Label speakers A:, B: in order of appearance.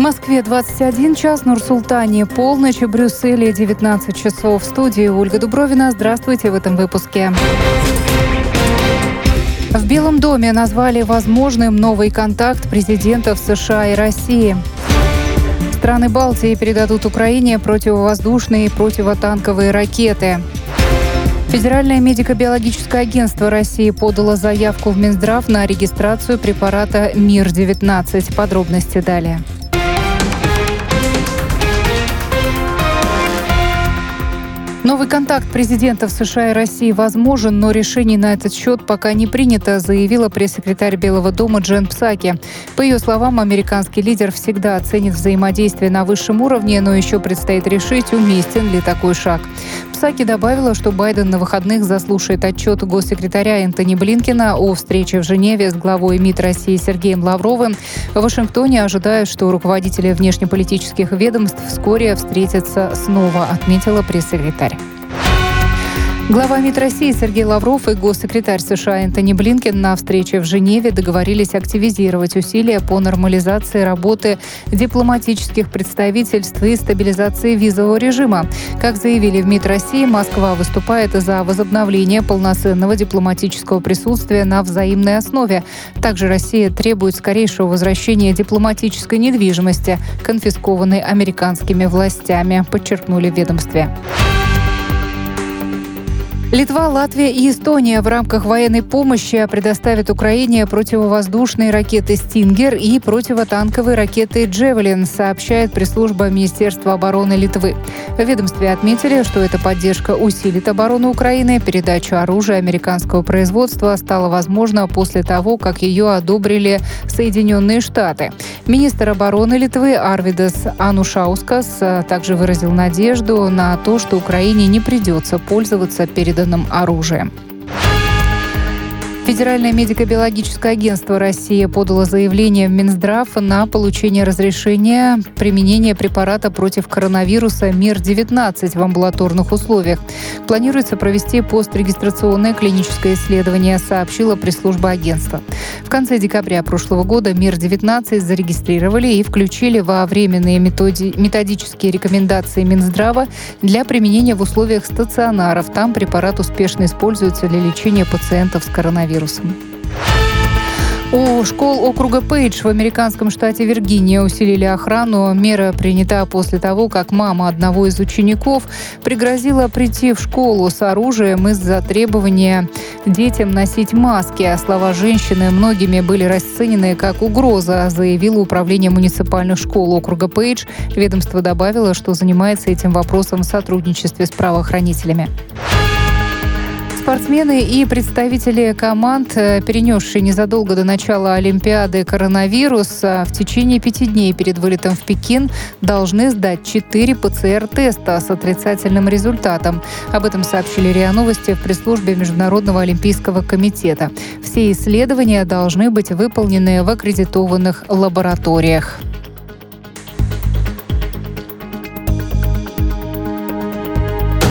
A: Москве 21 час, Нур-Султане полночь, в Брюсселе 19 часов. В студии Ольга Дубровина. Здравствуйте в этом выпуске. В Белом доме назвали возможным новый контакт президентов США и России. Страны Балтии передадут Украине противовоздушные и противотанковые ракеты. Федеральное медико-биологическое агентство России подало заявку в Минздрав на регистрацию препарата МИР-19. Подробности далее. Новый контакт президентов США и России возможен, но решение на этот счет пока не принято, заявила пресс-секретарь Белого дома Джен Псаки. По ее словам, американский лидер всегда оценит взаимодействие на высшем уровне, но еще предстоит решить, уместен ли такой шаг. Псаки добавила, что Байден на выходных заслушает отчет госсекретаря Энтони Блинкена о встрече в Женеве с главой МИД России Сергеем Лавровым. В Вашингтоне ожидают, что руководители внешнеполитических ведомств вскоре встретятся снова, отметила пресс-секретарь. Глава МИД России Сергей Лавров и госсекретарь США Энтони Блинкен на встрече в Женеве договорились активизировать усилия по нормализации работы дипломатических представительств и стабилизации визового режима. Как заявили в МИД России, Москва выступает за возобновление полноценного дипломатического присутствия на взаимной основе. Также Россия требует скорейшего возвращения дипломатической недвижимости, конфискованной американскими властями, подчеркнули в ведомстве. Литва, Латвия и Эстония в рамках военной помощи предоставят Украине противовоздушные ракеты «Стингер» и противотанковые ракеты «Джевелин», сообщает пресс-служба Министерства обороны Литвы. В ведомстве отметили, что эта поддержка усилит оборону Украины. Передача оружия американского производства стала возможна после того, как ее одобрили Соединенные Штаты. Министр обороны Литвы Арвидас Анушаускас также выразил надежду на то, что Украине не придется пользоваться переданным оружием. Федеральное медико-биологическое агентство России подало заявление в Минздрав на получение разрешения применения препарата против коронавируса МИР-19 в амбулаторных условиях. Планируется провести пострегистрационное клиническое исследование, сообщила пресс-служба агентства. В конце декабря прошлого года МИР-19 зарегистрировали и включили во временные методические рекомендации Минздрава для применения в условиях стационаров. Там препарат успешно используется для лечения пациентов с коронавирусом. У школ округа Пейдж в американском штате Виргиния усилили охрану. Мера принята после того, как мама одного из учеников пригрозила прийти в школу с оружием из-за требования детям носить маски. А слова женщины многими были расценены как угроза, заявило управление муниципальных школ округа Пейдж. Ведомство добавило, что занимается этим вопросом в сотрудничестве с правоохранителями. Спортсмены и представители команд, перенесшие незадолго до начала Олимпиады коронавирус, в течение 5 дней перед вылетом в Пекин должны сдать 4 ПЦР-теста с отрицательным результатом. Об этом сообщили РИА Новости в пресс-службе Международного олимпийского комитета. Все исследования должны быть выполнены в аккредитованных лабораториях.